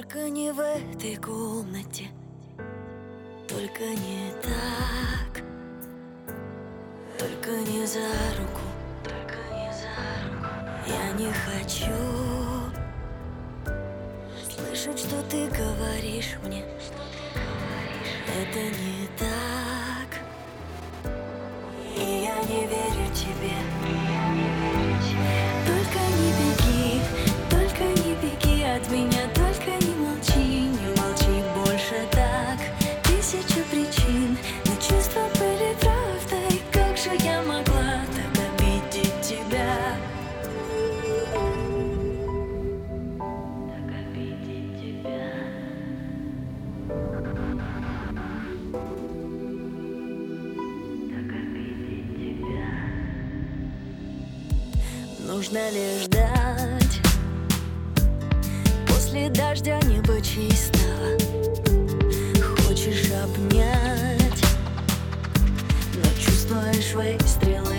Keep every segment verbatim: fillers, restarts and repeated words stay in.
Только не в этой комнате, только не так, только не за руку, только не за руку. Я не хочу слышать, что ты говоришь мне, это не так, и я не верю тебе. Только не беги, только не беги от меня, только не молчи, не молчи больше так. Тысяча причин, но чувства были правдой. Как же я могла так обидеть тебя? Так обидеть тебя. Так обидеть тебя. Нужно лишь ждать. После дождя небо чистого хочешь обнять, но чувствуешь выстрелы.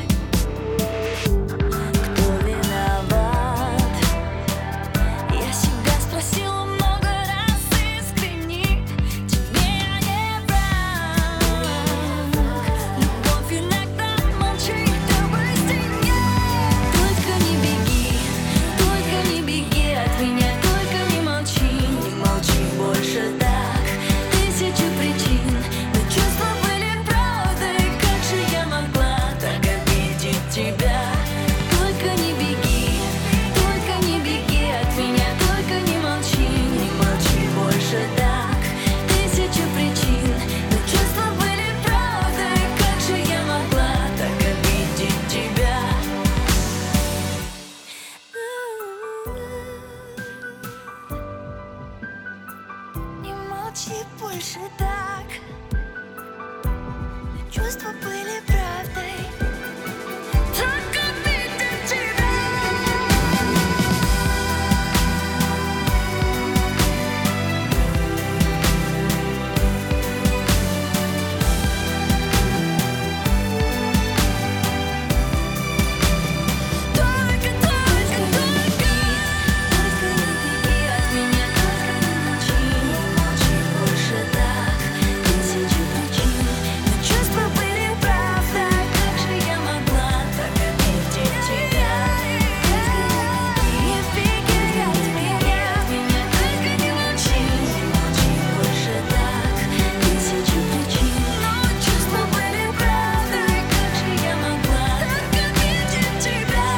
Кто виноват? Я себя спросила много раз искренне. Тебе я не враг. Любовь иногда молчит до быстрее. Только не беги, только не беги от меня, только не молчи, не молчи больше так. Тысяча причин, но чувства были правдой. Как же я могла так обидеть тебя? Только не беги, только не беги от меня, только не молчи, не молчи больше так. Тысяча причин, но чувства были правдой. Как же я могла так обидеть тебя? Не молчи больше так. Чувства были правдой. Так обидеть тебя. Только, только, только. Только не беги от меня, только не молчи, не молчи больше так. Тысячи причин, но чувства были правда. Как же я могла так обидеть тебя? Не беги от меня, только не молчи, не молчи больше так. Тысячи причин, но чувства были правда. Как же я могла так обидеть тебя?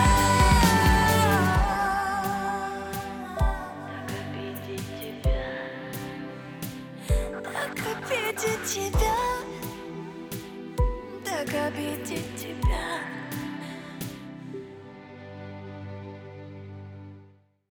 Так обидеть тебя. Так обидеть тебя. Так обидеть тебя.